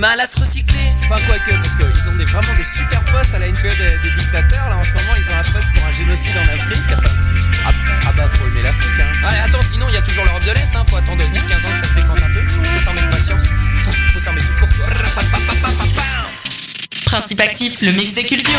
mal à se recycler. Enfin quoi que, parce qu'ils ont vraiment des super postes à la NPE des dictateurs. Là en ce moment ils ont un poste pour un génocide en Afrique. Enfin, bah faut aimer l'Afrique hein. Ouais, attends, sinon il y a toujours l'Europe de l'Est hein. Faut attendre 10-15 ans que ça se décante un peu. Faut s'en mettre patience. Faut s'en mettre tout court quoi. Principe actif, le mix des cultures.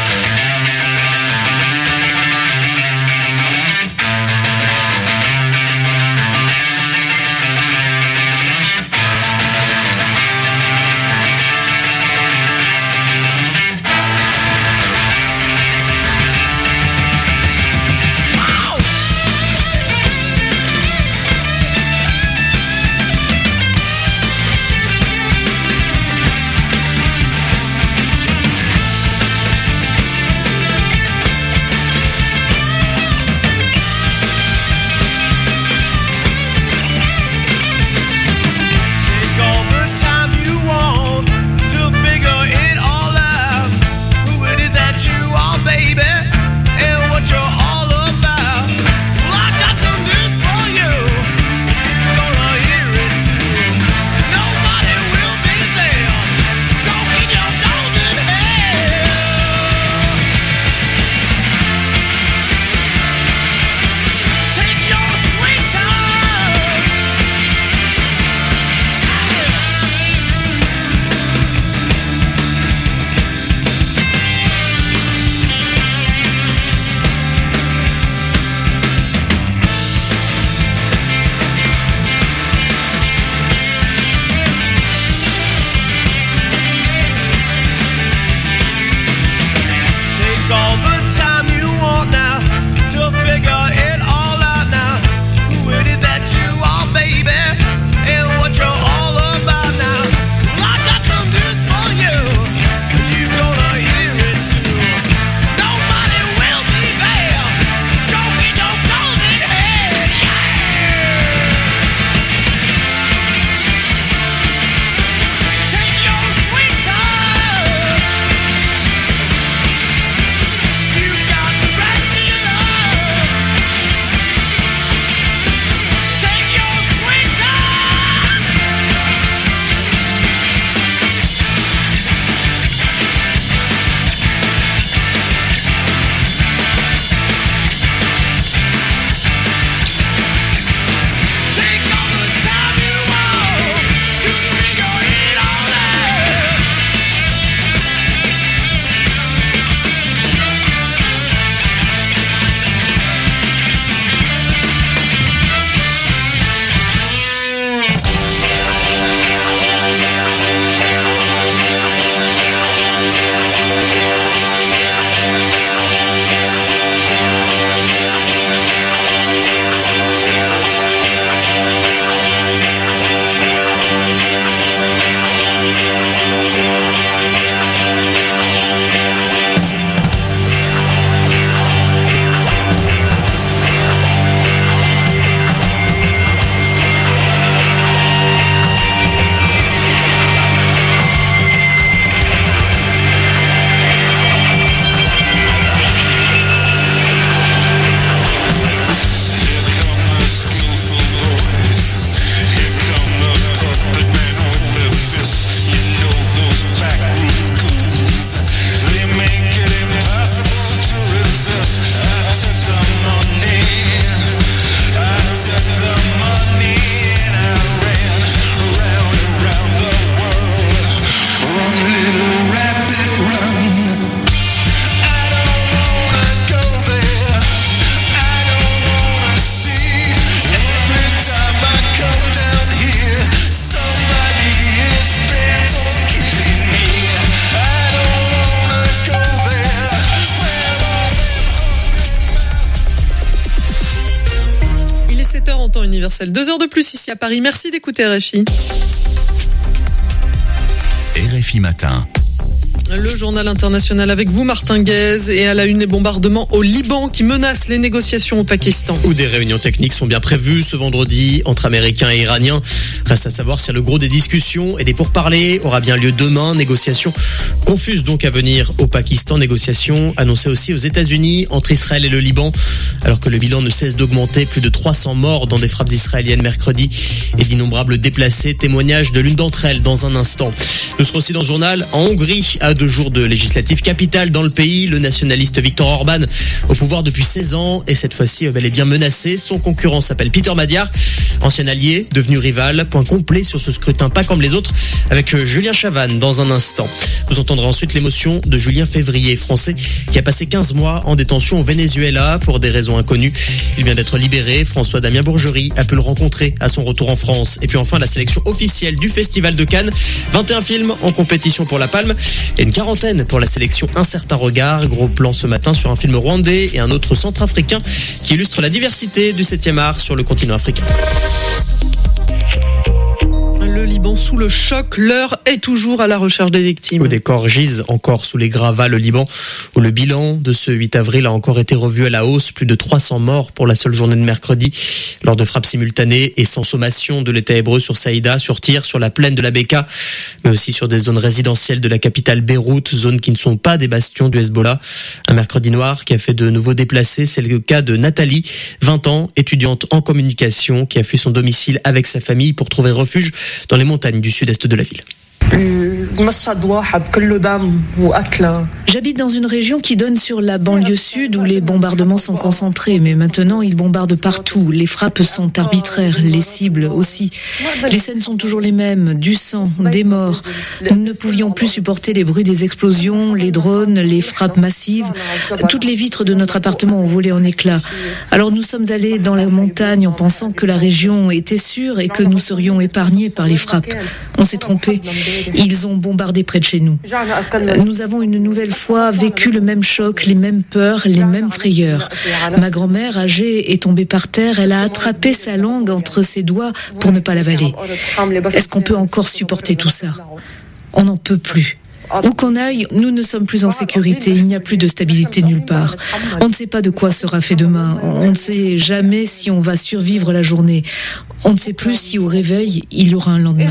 Universel. 2 heures de plus ici à Paris. Merci d'écouter RFI. RFI Matin. Le journal international avec vous, Martin Guez, et à la une, les bombardements au Liban qui menacent les négociations au Pakistan. Où des réunions techniques sont bien prévues ce vendredi entre Américains et Iraniens. Reste à savoir si le gros des discussions et des pourparlers aura bien lieu demain. Négociations confuses donc à venir au Pakistan. Négociations annoncées aussi aux États-Unis entre Israël et le Liban. Alors que le bilan ne cesse d'augmenter, plus de 300 morts dans des frappes israéliennes mercredi et d'innombrables déplacés. Témoignage de l'une d'entre elles dans un instant. Nous serons aussi dans le journal en Hongrie, à 2 jours de législatives capitales dans le pays. Le nationaliste Viktor Orban, au pouvoir depuis 16 ans, et cette fois-ci bel et bien menacé. Son concurrent s'appelle Peter Magyar, ancien allié, devenu rival. Point complet sur ce scrutin, pas comme les autres, avec Julien Chavannes dans un instant. Vous entendrez ensuite l'émotion de Julien Février, français, qui a passé 15 mois en détention au Venezuela pour des raisons inconnues. Il vient d'être libéré. François-Damien Bourgerie a pu le rencontrer à son retour en France. Et puis enfin, la sélection officielle du Festival de Cannes. 21 films en compétition pour la Palme et une quarantaine pour la sélection Un certain regard. Gros plan ce matin sur un film rwandais et un autre centrafricain qui illustre la diversité du 7e art sur le continent africain. Le Liban sous le choc, l'heure est toujours à la recherche des victimes. Où des corps gisent encore sous les gravats, le Liban, où le bilan de ce 8 avril a encore été revu à la hausse. Plus de 300 morts pour la seule journée de mercredi, lors de frappes simultanées et sans sommation de l'État hébreu sur Saïda, sur Tyr, sur la plaine de la Beka, mais aussi sur des zones résidentielles de la capitale Beyrouth, zones qui ne sont pas des bastions du Hezbollah. Un mercredi noir qui a fait de nouveaux déplacés. C'est le cas de Nathalie, 20 ans, étudiante en communication, qui a fui son domicile avec sa famille pour trouver refuge dans les montagnes du sud-est de la ville. J'habite dans une région qui donne sur la banlieue sud où les bombardements sont concentrés, mais maintenant ils bombardent partout. Les frappes sont arbitraires, les cibles aussi. Les scènes sont toujours les mêmes, du sang, des morts. Nous ne pouvions plus supporter les bruits des explosions, les drones, les frappes massives. Toutes les vitres de notre appartement ont volé en éclats. Alors nous sommes allés dans la montagne en pensant que la région était sûre et que nous serions épargnés par les frappes. On s'est trompé. Ils ont bombardé près de chez nous. Nous avons une nouvelle fois vécu le même choc, les mêmes peurs, les mêmes frayeurs. Ma grand-mère, âgée, est tombée par terre. Elle a attrapé sa langue entre ses doigts pour ne pas l'avaler. Est-ce qu'on peut encore supporter tout ça ? On n'en peut plus. Où qu'on aille, nous ne sommes plus en sécurité. Il n'y a plus de stabilité nulle part. On ne sait pas de quoi sera fait demain. On ne sait jamais si on va survivre la journée. On ne sait plus si au réveil, il y aura un lendemain.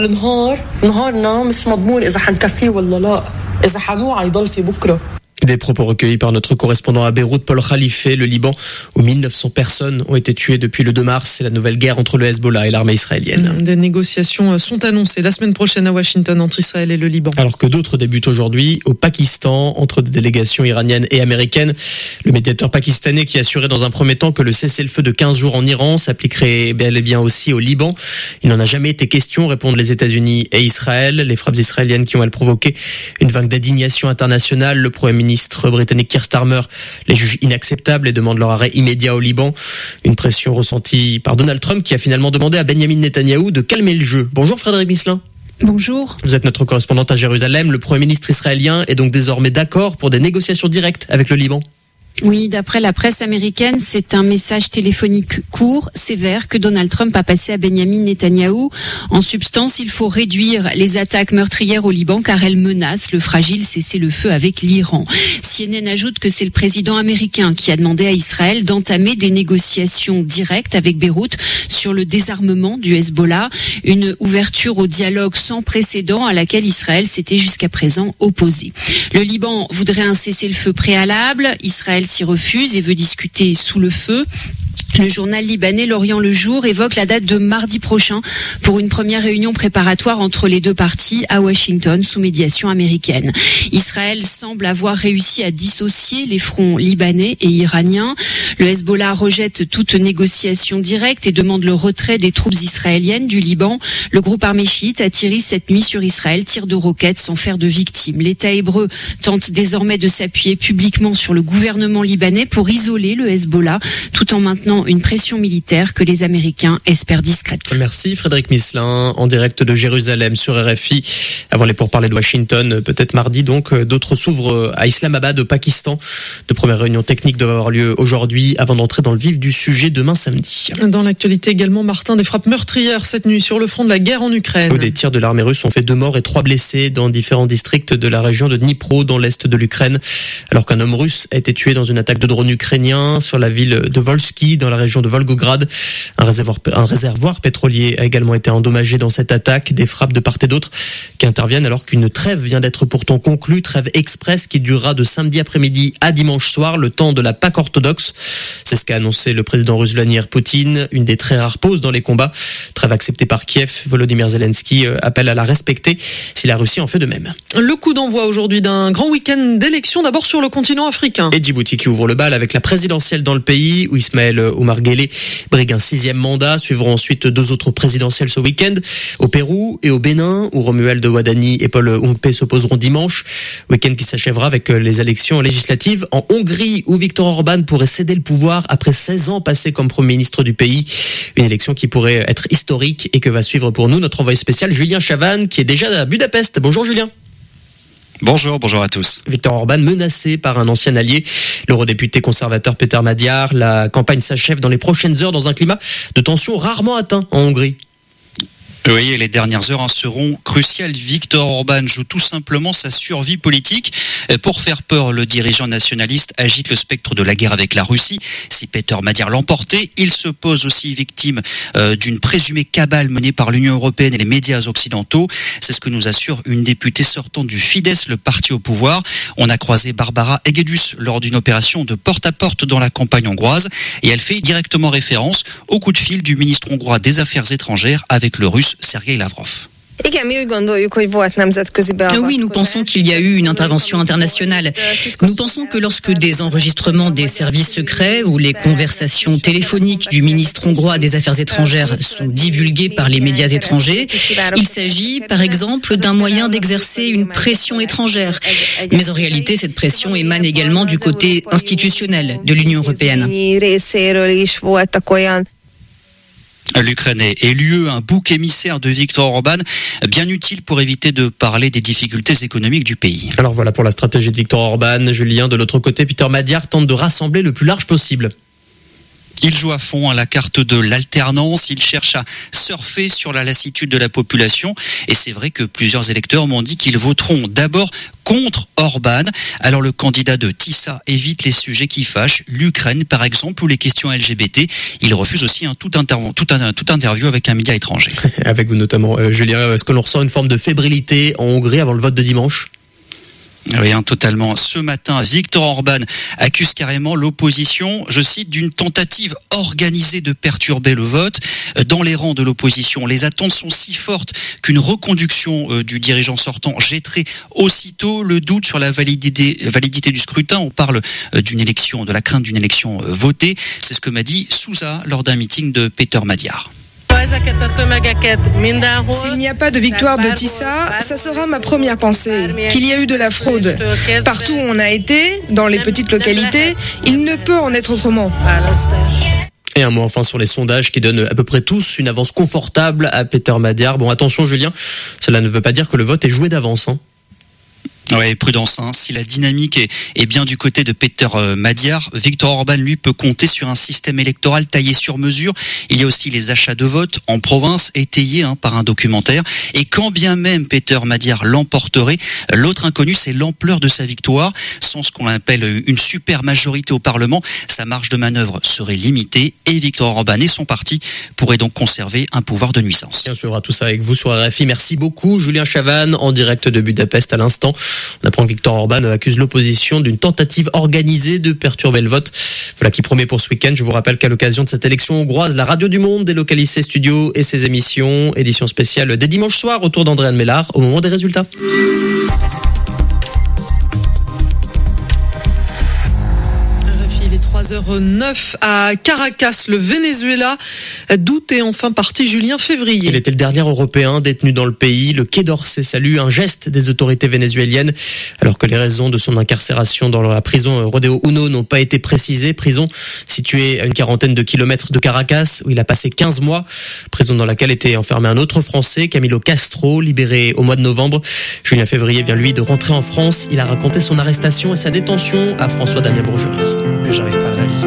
Des propos recueillis par notre correspondant à Beyrouth, Paul Khalifé, le Liban, où 1900 personnes ont été tuées depuis le 2 mars. C'est la nouvelle guerre entre le Hezbollah et l'armée israélienne. Des négociations sont annoncées la semaine prochaine à Washington entre Israël et le Liban. Alors que d'autres débutent aujourd'hui au Pakistan, entre des délégations iraniennes et américaines. Le médiateur pakistanais qui assurait dans un premier temps que le cessez-le-feu de 15 jours en Iran s'appliquerait bel et bien aussi au Liban. Il n'en a jamais été question, répondent les États-Unis et Israël. Les frappes israéliennes qui ont provoqué une vague d'indignation internationale. Le Premier ministre britannique Keir Starmer les juge inacceptables et demande leur arrêt immédiat au Liban. Une pression ressentie par Donald Trump qui a finalement demandé à Benjamin Netanyahou de calmer le jeu. Bonjour Frédéric Misselin. Bonjour. Vous êtes notre correspondante à Jérusalem. Le Premier ministre israélien est donc désormais d'accord pour des négociations directes avec le Liban. Oui, d'après la presse américaine, c'est un message téléphonique court, sévère, que Donald Trump a passé à Benjamin Netanyahou. En substance, il faut réduire les attaques meurtrières au Liban car elles menacent le fragile cessez-le-feu avec l'Iran. CNN ajoute que c'est le président américain qui a demandé à Israël d'entamer des négociations directes avec Beyrouth sur le désarmement du Hezbollah, une ouverture au dialogue sans précédent à laquelle Israël s'était jusqu'à présent opposé. Le Liban voudrait un cessez-le-feu préalable, Israël s'y refuse et veut discuter sous le feu. Le journal libanais L'Orient le Jour évoque la date de mardi prochain pour une première réunion préparatoire entre les deux parties à Washington sous médiation américaine. Israël semble avoir réussi à dissocier les fronts libanais et iraniens. Le Hezbollah rejette toute négociation directe et demande le retrait des troupes israéliennes du Liban. Le groupe armé chiite a tiré cette nuit sur Israël, tir de roquettes sans faire de victimes. L'État hébreu tente désormais de s'appuyer publiquement sur le gouvernement libanais pour isoler le Hezbollah tout en maintenant également une pression militaire que les Américains espèrent discrète. Merci Frédéric Misselin, en direct de Jérusalem sur RFI. Avant les pourparlers de Washington, peut-être mardi donc, d'autres s'ouvrent à Islamabad, au Pakistan. De premières réunions techniques doivent avoir lieu aujourd'hui avant d'entrer dans le vif du sujet demain samedi. Dans l'actualité également, Martin, des frappes meurtrières cette nuit sur le front de la guerre en Ukraine. Des tirs de l'armée russe ont fait 2 morts et 3 blessés dans différents districts de la région de Dnipro, dans l'est de l'Ukraine, alors qu'un homme russe a été tué dans une attaque de drone ukrainien sur la ville de Volsky, dans la région de Volgograd. Un réservoir pétrolier a également été endommagé dans cette attaque. Des frappes de part et d'autre qui interviennent alors qu'une trêve vient d'être pourtant conclue, trêve express qui durera de samedi après-midi à dimanche soir, le temps de la Pâque orthodoxe. C'est ce qu'a annoncé le président russe Vladimir Poutine, une des très rares pauses dans les combats. Trêve acceptée par Kiev. Volodymyr Zelensky appelle à la respecter si la Russie en fait de même. Le coup d'envoi aujourd'hui d'un grand week-end d'élections, d'abord sur le continent africain. Et Djibouti qui ouvre le bal avec la présidentielle dans le pays, où Ismaël Omar Guelleh brigue un 6e mandat. Suivront ensuite 2 autres présidentielles ce week-end, au Pérou et au Bénin, où Romuald Wadani et Paul Ongpe s'opposeront dimanche. Week-end qui s'achèvera avec les élections législatives en Hongrie, où Viktor Orban pourrait céder le pouvoir après 16 ans passés comme Premier ministre du pays. Une élection qui pourrait être historique et que va suivre pour nous notre envoyé spécial Julien Chavannes, qui est déjà à Budapest. Bonjour Julien. Bonjour à tous. Viktor Orban menacé par un ancien allié, l'eurodéputé conservateur Péter Magyar. La campagne s'achève dans les prochaines heures dans un climat de tension rarement atteint en Hongrie. Oui, et les dernières heures seront cruciales. Viktor Orban joue tout simplement sa survie politique. Pour faire peur, le dirigeant nationaliste agite le spectre de la guerre avec la Russie. Si Péter Magyar l'emportait, il se pose aussi victime d'une présumée cabale menée par l'Union européenne et les médias occidentaux. C'est ce que nous assure une députée sortante du Fidesz, le parti au pouvoir. On a croisé Barbara Egedus lors d'une opération de porte-à-porte dans la campagne hongroise et elle fait directement référence au coup de fil du ministre hongrois des Affaires étrangères avec le russe Sergueï Lavrov. Oui, nous pensons qu'il y a eu une intervention internationale. Nous pensons que lorsque des enregistrements des services secrets ou les conversations téléphoniques du ministre hongrois des Affaires étrangères sont divulguées par les médias étrangers, il s'agit, par exemple, d'un moyen d'exercer une pression étrangère. Mais en réalité, cette pression émane également du côté institutionnel de l'Union européenne. L'Ukraine est l'UE, un bouc émissaire de Viktor Orban, bien utile pour éviter de parler des difficultés économiques du pays. Alors voilà pour la stratégie de Viktor Orban. Julien, de l'autre côté, Péter Magyar tente de rassembler le plus large possible. Il joue à fond à la carte de l'alternance, il cherche à surfer sur la lassitude de la population et c'est vrai que plusieurs électeurs m'ont dit qu'ils voteront d'abord contre Orban. Alors le candidat de Tissa évite les sujets qui fâchent, l'Ukraine par exemple ou les questions LGBT. Il refuse aussi toute interview avec un média étranger. Avec vous notamment, Julien, est-ce que l'on ressent une forme de fébrilité en Hongrie avant le vote de dimanche ? Oui, totalement. Ce matin, Viktor Orban accuse carrément l'opposition, je cite, d'une tentative organisée de perturber le vote. Dans les rangs de l'opposition, les attentes sont si fortes qu'une reconduction du dirigeant sortant jetterait aussitôt le doute sur la validité du scrutin. On parle de la crainte d'une élection votée. C'est ce que m'a dit Sousa lors d'un meeting de Péter Magyar. S'il n'y a pas de victoire de Tissa, ça sera ma première pensée. Qu'il y a eu de la fraude. Partout où on a été, dans les petites localités, il ne peut en être autrement. Et un mot enfin sur les sondages qui donnent à peu près tous une avance confortable à Péter Magyar. Bon, attention Julien, cela ne veut pas dire que le vote est joué d'avance. Ouais, prudence. Si la dynamique est bien du côté de Péter Magyar, Viktor Orban, lui, peut compter sur un système électoral taillé sur mesure. Il y a aussi les achats de vote en province, étayés par un documentaire. Et quand bien même Péter Magyar l'emporterait, l'autre inconnu, c'est l'ampleur de sa victoire. Sans ce qu'on appelle une super majorité au Parlement, sa marge de manœuvre serait limitée et Viktor Orban et son parti pourraient donc conserver un pouvoir de nuisance. On suivra tout ça avec vous sur RFI. Merci beaucoup, Julien Chavannes, en direct de Budapest à l'instant. On apprend que Viktor Orban accuse l'opposition d'une tentative organisée de perturber le vote. Voilà qui promet pour ce week-end. Je vous rappelle qu'à l'occasion de cette élection hongroise, la Radio du Monde délocalise ses studios et ses émissions. Édition spéciale dès dimanche soir, autour d'Andréane Mellard, au moment des résultats. RFI, il est 3h. 13h09 à Caracas, le Venezuela. D'où est enfin parti Julien Février. Il était le dernier Européen détenu dans le pays. Le Quai d'Orsay salue un geste des autorités vénézuéliennes, alors que les raisons de son incarcération dans la prison Rodeo Uno n'ont pas été précisées. Prison située à une quarantaine de kilomètres de Caracas, où il a passé 15 mois. Prison dans laquelle était enfermé un autre Français, Camilo Castro, libéré au mois de novembre. Julien Février vient, lui, de rentrer en France. Il a raconté son arrestation et sa détention à François-Damien Bourgerie. Mais j'arrive pas à réaliser.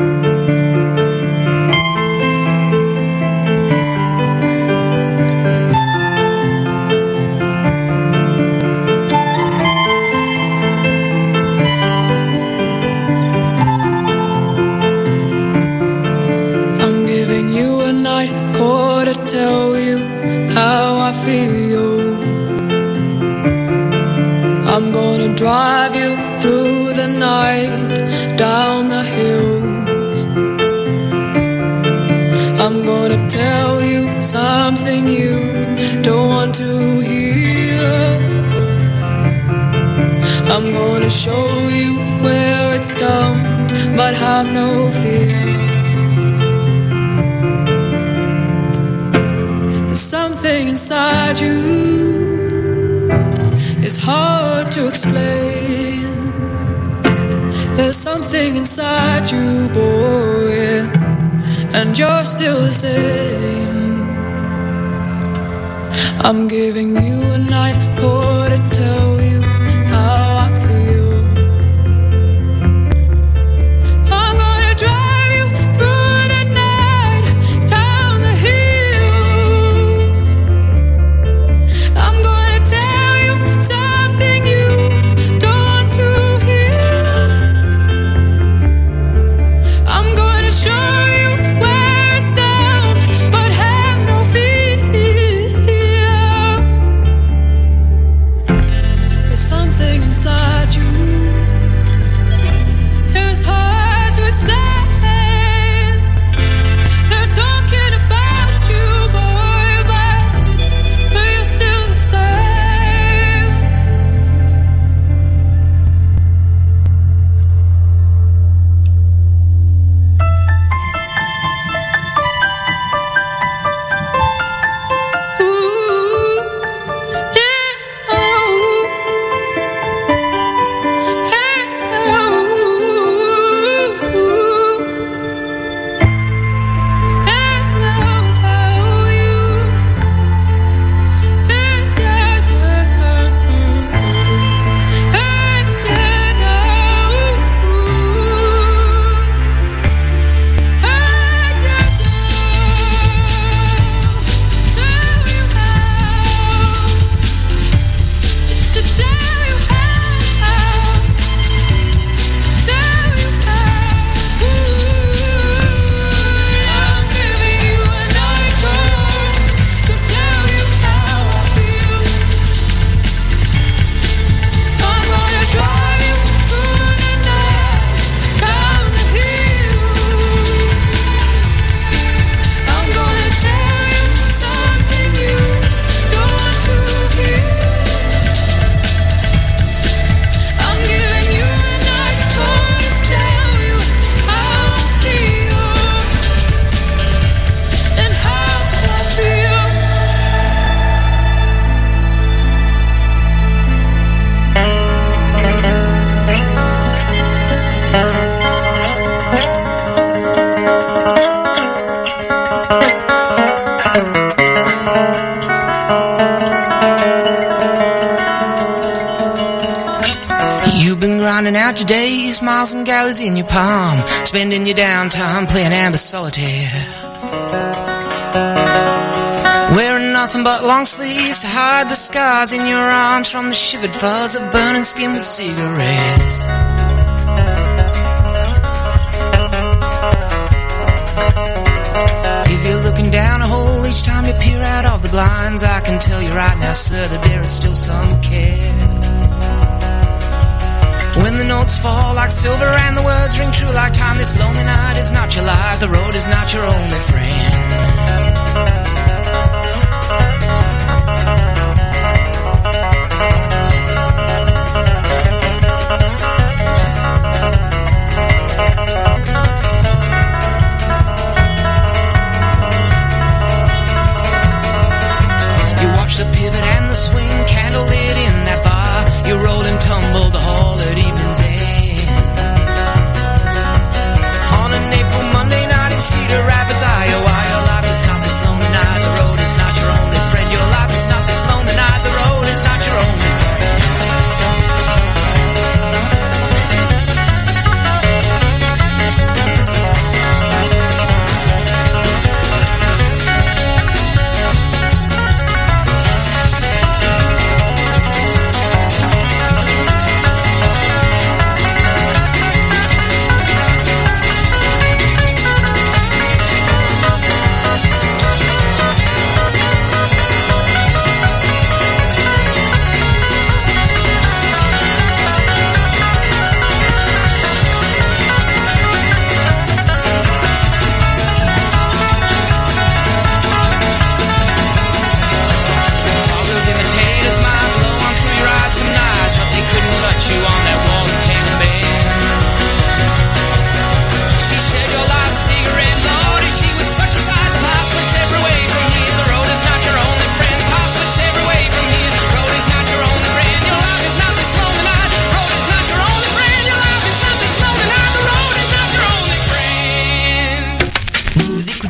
Drive you through the night, down the hills. I'm gonna tell you something you don't want to hear. I'm gonna show you where it's dumped, but have no fear. There's something inside you, it's hard to explain. There's something inside you, boy, and you're still the same. I'm giving you a night for to tell you how I feel. I'm gonna drive you through the night, down the hills. I'm gonna tell you something you don't want to hear. I'm gonna show you where it's down, but have no fear. There's something inside you, it's hard to explain. They're talking about you, boy, but you're still the same. Ooh, yeah, ooh, hey, ooh, and I'll tell you, and You've been grinding out your days, miles and galleys in your palm, spending your downtime playing amber solitaire. Wearing nothing but long sleeves to hide the scars in your arms from the shivered fuzz of burning skin with cigarettes. If you're looking down a hole each time you peer out of the blinds, I can tell you right now, sir, that there is still some care. When the notes fall like silver and the words ring true like time, this lonely night is not your life, the road is not your only friend.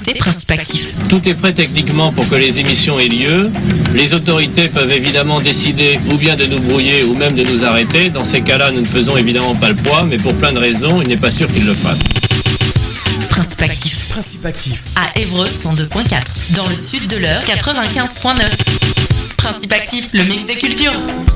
écoutez Principe Actif. Tout est prêt techniquement pour que les émissions aient lieu. Les autorités peuvent évidemment décider ou bien de nous brouiller ou même de nous arrêter. Dans ces cas-là, nous ne faisons évidemment pas le poids, mais pour plein de raisons, il n'est pas sûr qu'ils le fassent. Principe Actif. Principe Actif. À Évreux, 102.4. Dans le sud de l'Eure, 95.9. Principe Actif, le mix des cultures.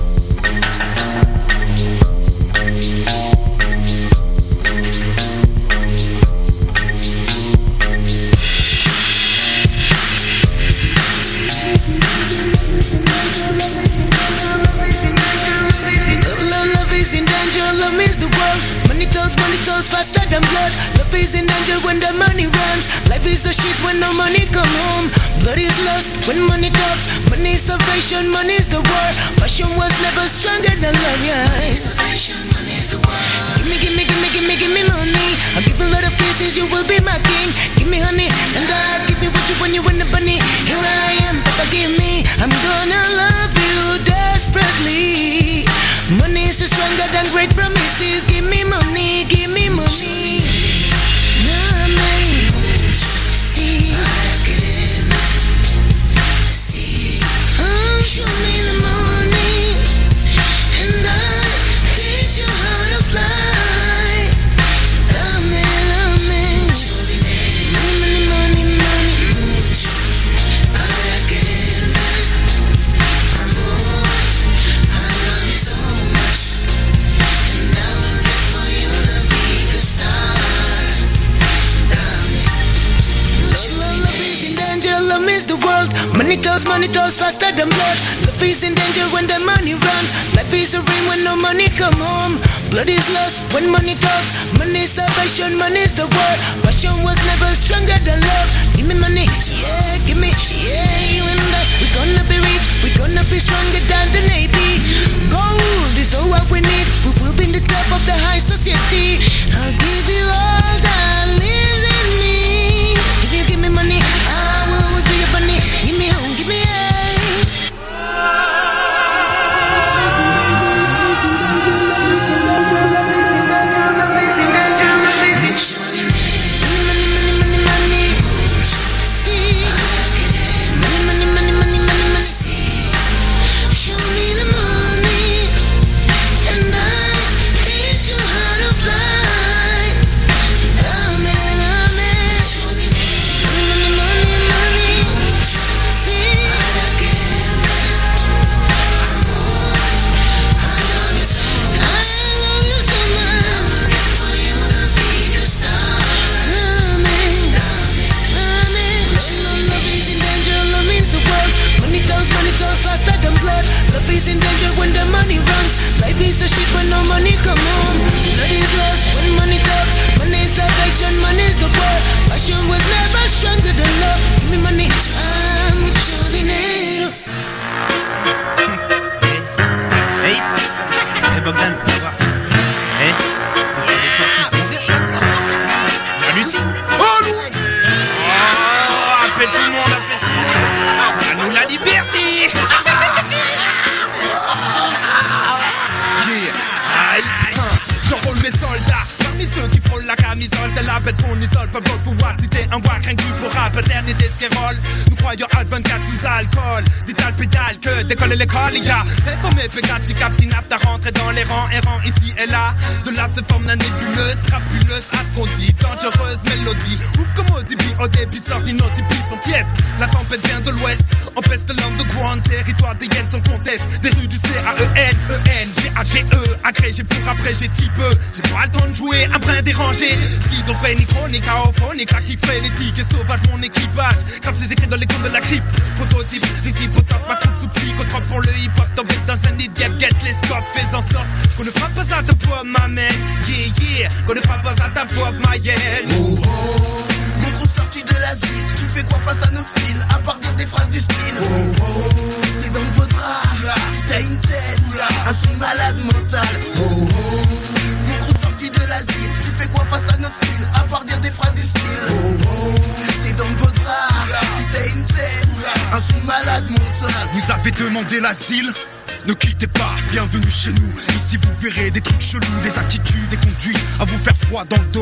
Love is the world. Money talks faster than blood. Love is in danger when the money runs. Life is a shit when no money come home. Blood is lost when money talks. Money is salvation, money is the war. Passion was never stronger than love, yeah. Salvation, money is the war. Give me money. I'll give a lot of kisses, you will be my king. Give me honey, and I'll give you what you when you win the bunny. Here I am, Papa, give me. I'm gonna love you desperately. Money is stronger than great promises. Give me money, give me money. Show me the money, and I'll teach you how to fly. Love me, love me. Money, money, money, mucho. Para quererme, amor. I love you so much, and I will get for you the biggest star. Love me. Love is in danger, love is the world. Money talks faster than blood. Love is in danger when the money runs. Life is a ring when no money come home. Blood is lost when money talks. Money is salvation, money is the word. Passion was never stronger than love. Give me money, yeah, give me, yeah, you and I. We're gonna be rich, we're gonna be stronger than the Navy. Gold is all what we need. We will be in the top of the high society. I'll give you all that lives in me. If you give me money, I will always be your bunny. Give me home, give me a. In danger when the money runs. Life is a shit when no money come home. Blood is lost when money talks. Money is salvation, money is the war. Passion was never stronger than love. Give me money, mucho dinero. Hey, Bogdan, hey, Lucie. Oh, Lucie. Oh, appelle tout le monde, à nous la liberté. J'enrôle mes soldats, parmi ceux qui frôlent la camisole de la bête qu'on isole, pas beau pouvoir citer un wack, rien que pour rap, éternité scérole. Nous croyons à 24 sous alcool, des tales pédales que décolle l'école, il y a informé, pégati, captinap, t'as rentré dans les rangs, errant ici et là. De là se forme la nébuleuse, crapuleuse, à ce qu'on dit, dangereuse mélodie. Ouf comme Audibi, au début sorti, nos types sont tièdes. La tempête vient de l'ouest, on peste l'underground, territoire des hyènes sans conteste. Des rues du C-A-E-N, G-A-G-E, agrégé pour après j'ai petit peu. J'ai pas le temps de jouer, un brin dérangé. Schizophrénie, chronique, aophonique, là qui fait l'éthique et sauvage mon équipage. Comme c'est écrit dans les contes de la crypte. Prototype, les types au top, ma coupe sous psychotrope pour le hip-hop. Tombé dans un idiot, get les scores, fais en sorte qu'on ne frappe pas à ta poids, ma man. Yeah, yeah, qu'on ne frappe pas à ta poids, ma yen. Oh, oh, mon gros sorti de la ville. Tu fais quoi face à notre style, à part dire des phrases du style. Oh, oh, t'es dans le beau drap, t'as une tête, un son malade mental. Oh, oh, mon gros sorti de l'asile. Tu fais quoi face à notre style, à part dire des phrases du style. Oh, oh, t'es dans le beau drap, t'as une tête, un son malade mental. Vous avez demandé l'asile? Ne quittez pas, bienvenue chez nous. Ici vous verrez des trucs chelous, des attitudes, des conduites à vous faire froid dans le dos. Des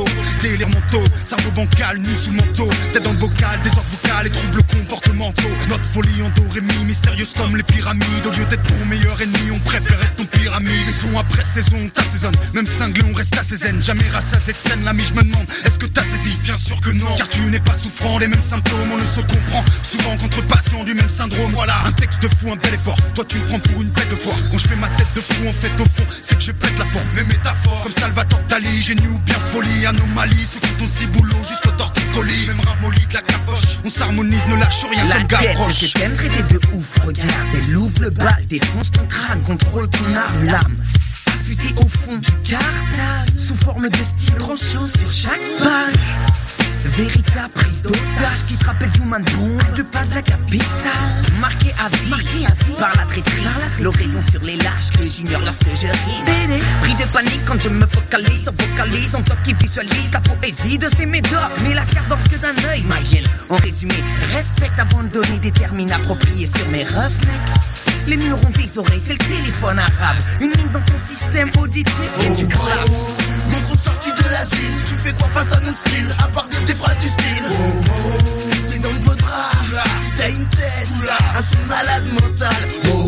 délire mentaux. Cerveau bancal, nu sous le manteau. Tête dans le bocal, désordre vocal et troubles comportementaux. Notre folie en do ré mi, mystérieuse comme les pyramides. Au lieu d'être ton meilleur ennemi, on préfère être ton pyramide. Saison après saison, t'assaisonnes. Même cinglé, on reste assez zen. Jamais rassasié de scène, l'ami, je me demande, est-ce que t'as saisi? Bien sûr que non, car tu n'es pas souffrant. Les mêmes symptômes, on ne se comprend. Souvent contre patient du même syndrome. Voilà, un texte de fou, un bel effort. Toi, tu me prends pour une bête de foire. Quand je fais ma tête de fou, en fait, au fond, c'est que je pète la forme. Mes métaphores, comme Salvatore Dali, génie ou bien folie, anomalie. Ceux qui ton ciboulot jusqu'au torticolis. Même ramolli de la capoche, on s'harmonise, ne lâche rien la comme Gavroche. La tête que t'aimes traiter de ouf, regarde, elle ouvre le bal, défonce ton crâne, contrôle ton âme, l'âme. Affûtée au fond du cartable, sous forme de style tranchant sur chaque page. Véritable prise d'otage qui te rappelle Human Bomb, à deux pas de la capitale. Marqué à vie par la traîtrise, l'horizon sur les lâches que j'ignore lorsque je ris. Pris de panique quand je me focalise, on vocalise, on toque qui visualise la poésie de ces médocs. Mais la scarpe que d'un œil, ma gueule. En résumé, respecte avant de donner, détermine, approprié sur mes roughnecks. Les murs ont des oreilles, c'est le téléphone arabe. Une ligne dans ton système auditif et tu collapses. Montre sortie de la ville, tu fais quoi face à notre style? À part dire des phrases du style. T'es dans le beau drap, si t'as une tête, un son malade mental.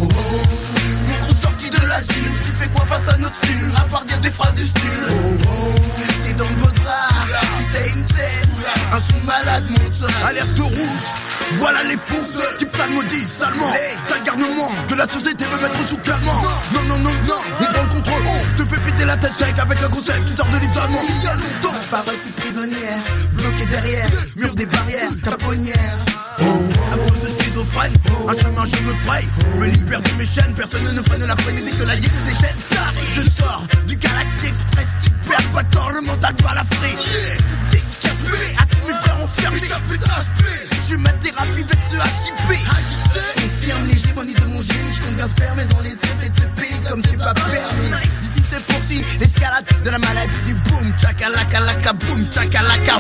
Montre sortie de la ville, tu fais quoi face à notre style? À part dire des phrases du style. T'es dans le beau drap, si t'as une tête, un son malade mental. Alerte rouge, voilà les fous qui psalmodisent salement. Sale garnement que la société veut mettre sous clamant. Non, on prend le contrôle, on te fait péter la tête sec avec un concept qui sort de l'isolement. Il y a longtemps, parole fille prisonnière, bloquée derrière, mur des barrières, taponnière. Amoureux de schizophrène, un chemin je me fraye, me libère de mes chaînes, personne ne freine la freine dès que la hyène déchaîne. Je sors du Galaxy Express, super battant, le mental par la fric. Décapé à tous mes frères enfermés, je ma thérapie avec ce HIP. Confirme l'hégémonie de mon génie, je compte bien se fermer dans les effets de ce pays comme c'est pas permis. Ici c'est poursuit l'escalade de la maladie du boom, chakalaka laka boom, chakalaka.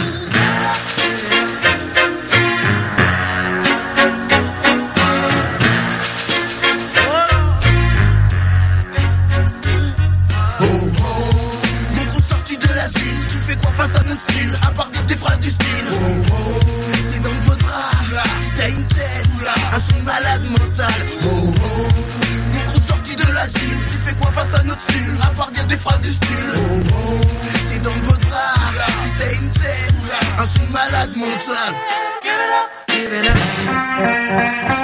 Montre sortie de la ville, tu fais quoi face à notre style? À part dire des phrases du style. T'es dans le beau drap, si t'as une tête, un son malade mental. Montre sortie de la ville, tu fais quoi face à notre style? À part dire des phrases du style. T'es dans le beau drap, si t'as une tête, un son malade mental. Give it up.